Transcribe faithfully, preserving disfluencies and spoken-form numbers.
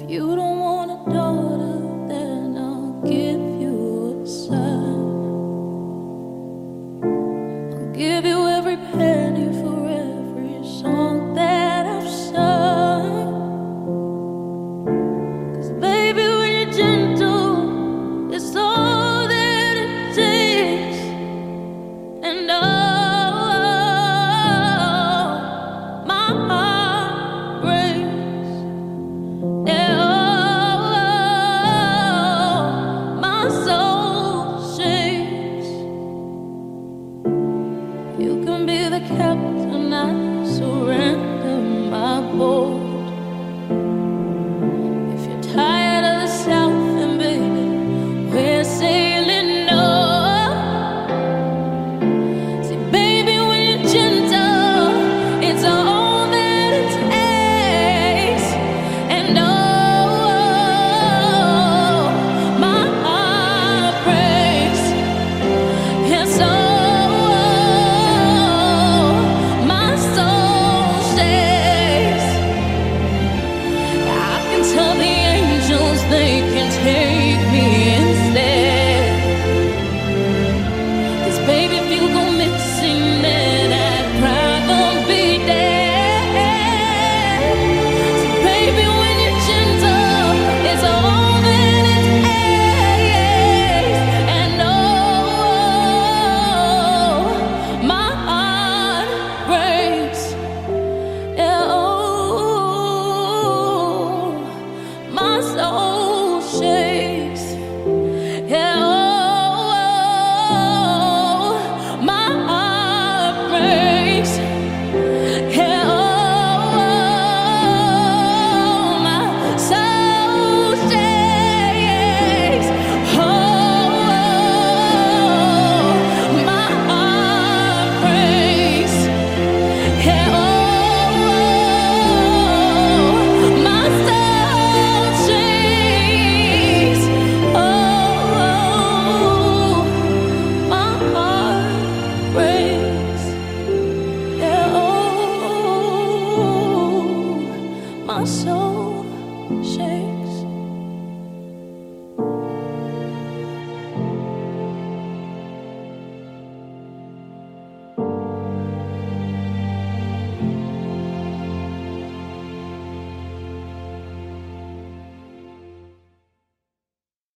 You don't want a daughter, then I'll give you a son. I'll give you every penny for every song that I've sung. 'Cause baby, when you're gentle, it's all that it takes. And oh, my heart